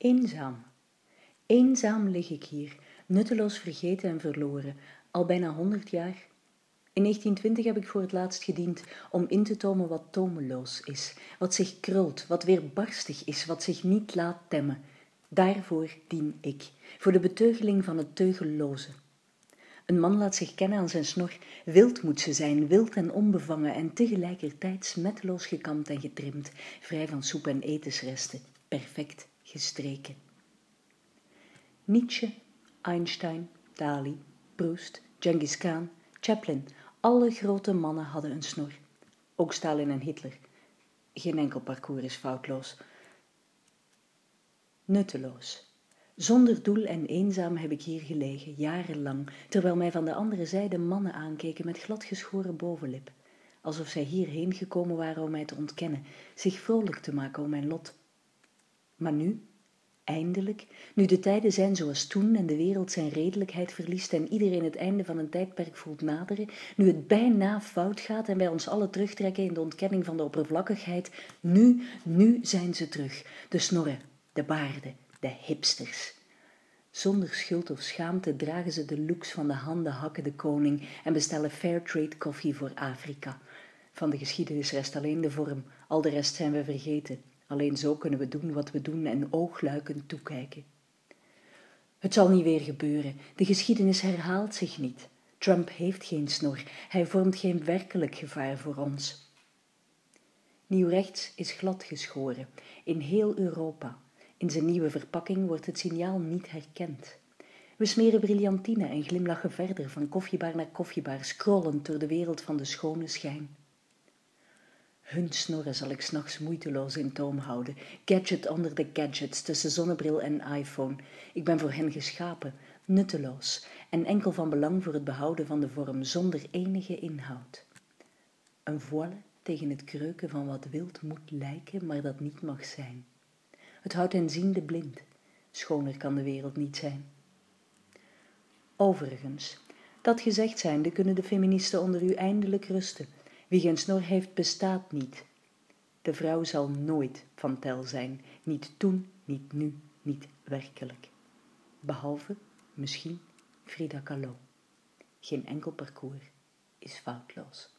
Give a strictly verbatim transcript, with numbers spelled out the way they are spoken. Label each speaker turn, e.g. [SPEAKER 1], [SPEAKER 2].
[SPEAKER 1] Eenzaam. Eenzaam lig ik hier, nutteloos vergeten en verloren, al bijna honderd jaar. In negentien twintig heb ik voor het laatst gediend om in te tomen wat tomeloos is, wat zich krult, wat weerbarstig is, wat zich niet laat temmen. Daarvoor dien ik, voor de beteugeling van het teugelloze. Een man laat zich kennen aan zijn snor. Wild moet ze zijn, wild en onbevangen en tegelijkertijd smetteloos gekamd en getrimd, vrij van soep en etensresten, perfect gestreken. Nietzsche, Einstein, Dali, Proust, Genghis Khan, Chaplin, alle grote mannen hadden een snor. Ook Stalin en Hitler. Geen enkel parcours is foutloos. Nutteloos. Zonder doel en eenzaam heb ik hier gelegen, jarenlang, terwijl mij van de andere zijde mannen aankeken met gladgeschoren bovenlip, alsof zij hierheen gekomen waren om mij te ontkennen, zich vrolijk te maken om mijn lot. Maar nu, eindelijk, nu de tijden zijn zoals toen en de wereld zijn redelijkheid verliest en iedereen het einde van een tijdperk voelt naderen, nu het bijna fout gaat en wij ons allen terugtrekken in de ontkenning van de oppervlakkigheid, nu, nu zijn ze terug, de snorren, de baarden, de hipsters. Zonder schuld of schaamte dragen ze de looks van de handen hakkende koning en bestellen Fairtrade koffie voor Afrika. Van de geschiedenis rest alleen de vorm, al de rest zijn we vergeten. Alleen zo kunnen we doen wat we doen en oogluikend toekijken. Het zal niet weer gebeuren. De geschiedenis herhaalt zich niet. Trump heeft geen snor. Hij vormt geen werkelijk gevaar voor ons. Nieuw rechts is glad geschoren. In heel Europa. In zijn nieuwe verpakking wordt het signaal niet herkend. We smeren brillantine en glimlachen verder van koffiebar naar koffiebar, scrollend door de wereld van de schone schijn. Hun snorren zal ik 's nachts moeiteloos in toom houden, gadget onder de gadgets tussen zonnebril en iPhone. Ik ben voor hen geschapen, nutteloos en enkel van belang voor het behouden van de vorm zonder enige inhoud. Een voile tegen het kreuken van wat wild moet lijken, maar dat niet mag zijn. Het houdt hen ziende blind. Schoner kan de wereld niet zijn. Overigens, dat gezegd zijnde kunnen de feministen onder u eindelijk rusten. Wie geen snor heeft, bestaat niet. De vrouw zal nooit van tel zijn. Niet toen, niet nu, niet werkelijk. Behalve, misschien, Frida Kahlo. Geen enkel parcours is foutloos.